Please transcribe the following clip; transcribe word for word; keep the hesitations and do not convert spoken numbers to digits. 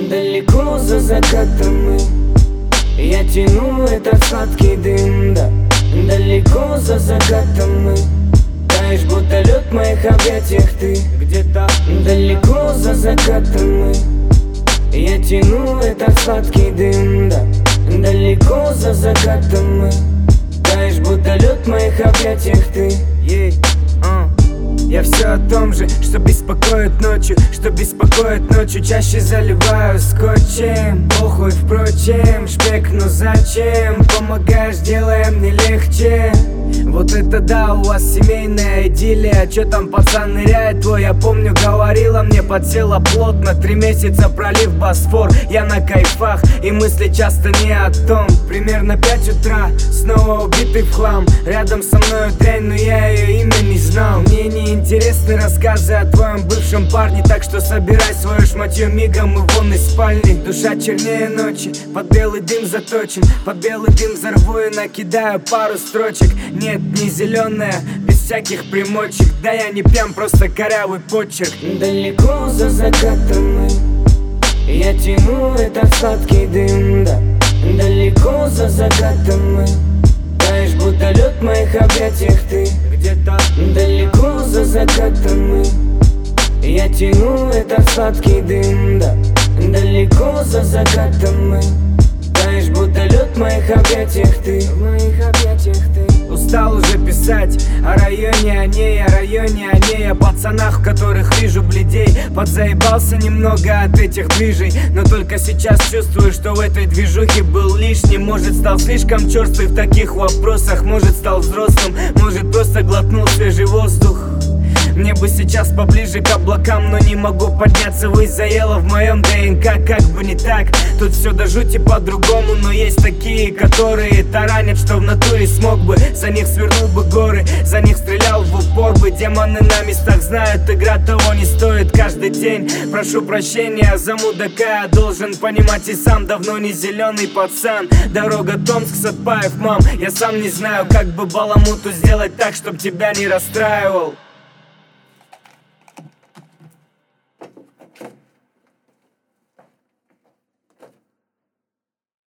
Далеко за закатом мы, я тяну этот сладкий дым, да. Далеко за закатом мы, таешь, будто лед в моих объятиях ты. Где-то далеко за закатом мы, я тяну этот сладкий дым, да. Далеко за закатом мы, таешь, будто лед в моих объятиях ты. Yeah. Uh. Я все о том же, что беспокоит ночью, что беспокоит ночью. Чаще заливаю скотчем, похуй, впрочем, шпек, но зачем? Помогаешь, делая мне легче. Вот это да, у вас семейная идиллия. Чё там пацан ныряет твой, я помню, говорила мне, подсела плотно. Три месяца пролив Босфор, я на кайфах, и мысли часто не о том. Примерно пять утра, снова убитый в хлам. Рядом со мною дрянь, но я ее имя не знал. Мне не интересны рассказы о твоем бывшем парне, так что собирай свое шматье мигом и вон из спальни. Душа чернее ночи, под белый дым заточен, под белый дым взорву и накидаю пару строчек. Нет, не зеленая, без всяких примочек. Да я не пьян, просто корявый почерк. Далеко за закатом мы, я тяну этот сладкий дым, да. Далеко за закатом мы, таешь, будто лед в моих объятиях ты. Где-то далеко за закатом мы, я тяну этот сладкий дым, да. Далеко за закатом мы, таешь, будто лед в моих объятиях ты. В моих объятиях ты. Устал уже писать о районе, о ней, о районе, о ней, о пацанах, в которых вижу бледей. Подзаебался немного от этих движей, но только сейчас чувствую, что в этой движухе был лишним. Может, стал слишком черствый в таких вопросах, может, стал взрослым, может, просто глотнул свежий воздух. Мне бы сейчас поближе к облакам, но не могу подняться ввысь, заело в моем ДНК, как бы не так. Тут все до жути по-другому, но есть такие, которые таранят, что в натуре смог бы. За них свернул бы горы, за них стрелял в упор бы. Демоны на местах знают, игра того не стоит каждый день. Прошу прощения за мудака, я должен понимать и сам, давно не зеленый пацан. Дорога Томск, Сатпаев, мам, я сам не знаю, как бы баламуту сделать так, чтоб тебя не расстраивал.